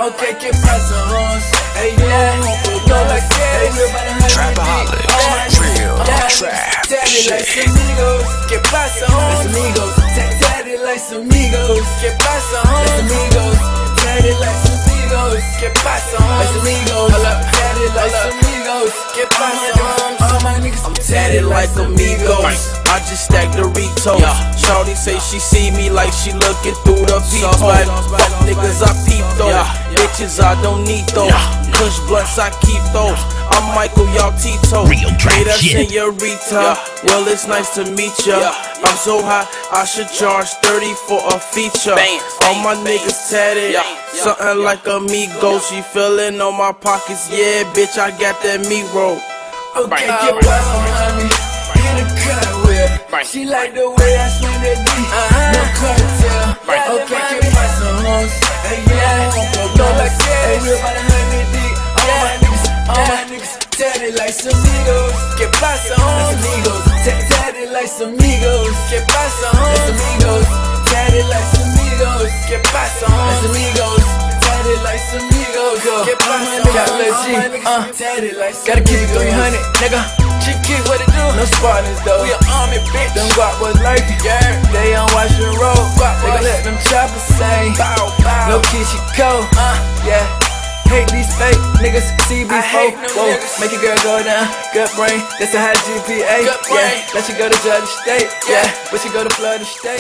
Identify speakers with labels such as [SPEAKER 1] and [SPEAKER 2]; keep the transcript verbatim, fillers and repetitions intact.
[SPEAKER 1] Okay, que pasa, hoes? Hey, yeah, no like that.
[SPEAKER 2] Trapaholics, real trap shit.
[SPEAKER 1] Que pasa, hoes? Amigos, tatted like some amigos. Que pasa, hoes? Amigos, tatted like some amigos. Que pasa, hoes? Amigos, tatted like some amigos. Que pasa, hoes? All my niggas, I'm tatted like amigos. I just stacked Doritos. Shawty say she see me like she looking through the peephole. Fuck niggas, I peep those. Bitches, I don't need those. Kush blunts, I keep those. I'm Michael, y'all Tito.
[SPEAKER 2] Real trap
[SPEAKER 1] Made us
[SPEAKER 2] shit.
[SPEAKER 1] señorita. Well, it's nice to meet ya. I'm so high, I should charge thirty for a feature. All my niggas tatted, something like amigos. She feeling on my pockets, yeah, bitch, I got that meat roll. Okay, get back on me. In a cut whip. She like the way I swing that D. No cartel. Okay, get back some hoes. Hey, yeah, no like that. Hey, real about a hundred D. All my niggas, all my niggas tatted like some amigos. Que pasa, hoes? Amigos, tatted like some amigos. Que pasa, hoes? Amigos, tatted like some amigos. Que pasa, hoes? Amigos, tatted like some amigos. Que pasa, hoes? Uh, gotta keep it three hundred, nigga. Chick kick, what it do? No spoilers though. We an army, bitch. Them guap was lurking, yeah. They on watch the road. They gon' let them choppers sing. Bow, bow. No kid, she cold. Uh, yeah. Hate these fake niggas, C B four. Whoa, make your girl go down. Good brain, that's a high G P A. Yeah, let you go to Judge State. Yeah, but you go to Florida State.